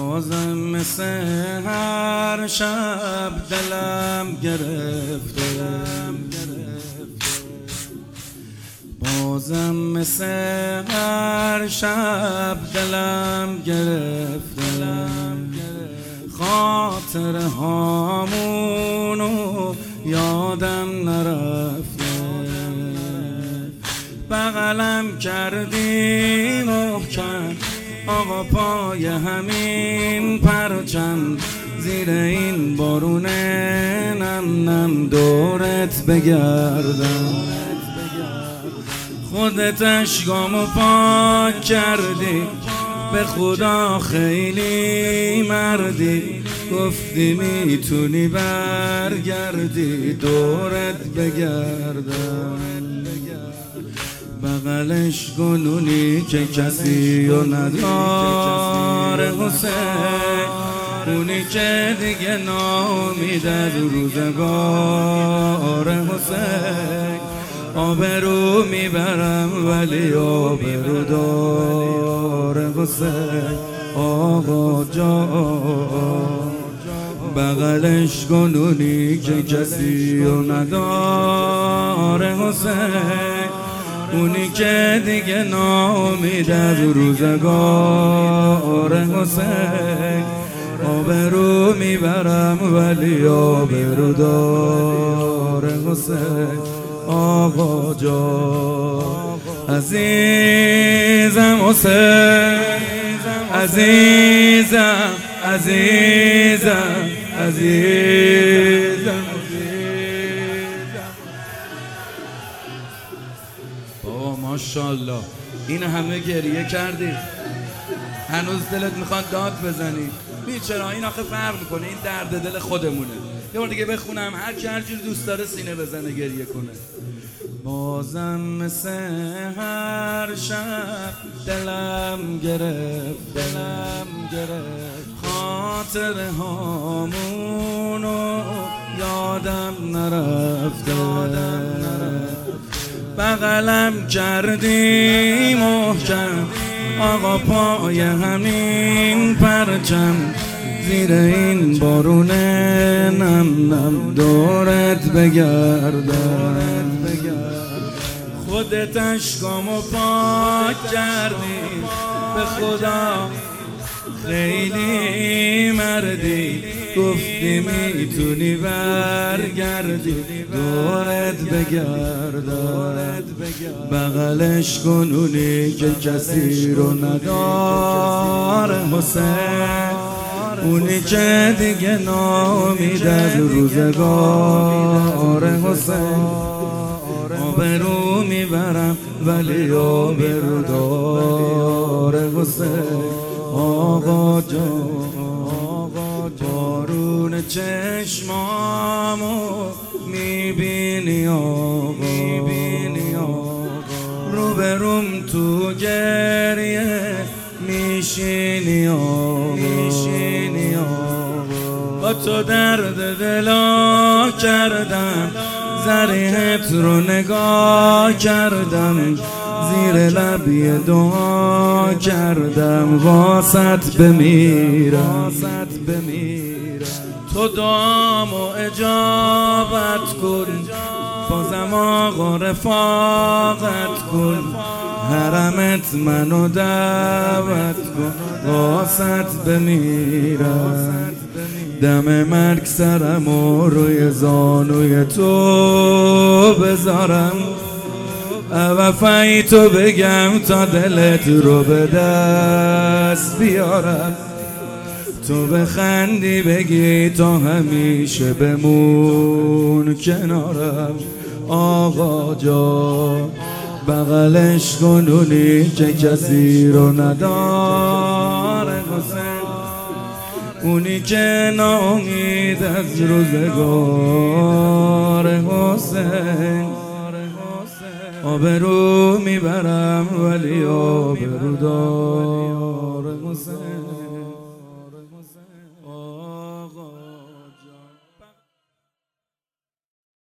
بازم مثل هر شب دلم گرفته، بازم مثل هر شب دلم گرفته، خاطر هامونو یادم نرفته، بغلم کردی محکم آقا پای همین پرچم، زیر این بارون نم نم دورت بگردم، خودت اشکامو پاک کردی، به خدا خیلی مردی، گفتی میتونی برگردی دورت بگردم، بغلش گلونی که کسی و نداره حسین، اونی که دیگه نامیده دو روزگار حسین، آبرو میبرم ولی آبرو داره حسین آقا جان، بغلش گلونی که کسی و نداره حسین، اونی که دیگه نامیده از روزگار حسین، آبرو میبرم ولی آبرو داره حسین آقا جان، عزیزم حسین، عزیزم عزیزم عزیزم، بابا ماشاءالله این همه گریه کردی، هنوز دلت میخواد داد بزنی؟ چرا؟ این آخه فرق میکنه، این درد دل خودمونه. یه بار دیگه بخونم، هر کی هر جور دوست داره سینه بزنه گریه کنه. بازم مثل هر شب دلم گرفت، دلم گرفت، خاطر هامونو یادم نرفته، بغلم کردی محکم آقا پای همین پرچم، زیر این بارون نم نم دورت بگردم، خودت اشکامو پاک کردی، به خدا خیلی مردی، گفتی میتونی برگردی دورت بگردم، بغلش کنونی که کسی رو نداره حسین، اونی که دیگه نامیده از روزگار حسین، آبرو میبرم ولی آبرو داره حسین آقا جان، بارون چشمامو میبینی آقا، روبروم تو گریه میشینی آقا، با تو درد دلا کردم، ذریحت رو نگاه کردم، زیر لبی دعا کردم واسط بمیرم، تو دعامو اجابت کن، بازم آقا رفاقت کن، حرمت منو دعوت کن واسط بمیرم، دم مرگ سرمو روی زانوی تو بذارم، وفای تو بگم تا دلت رو به دست بیارم، تو بخندی بگی تا همیشه بمون کنارم آقا جان، بغلش کنونی که کسی رو نداره حسین، اونی که ناامید از روزگار حسین، آبرو میبرم ولی آبرو داره حسین.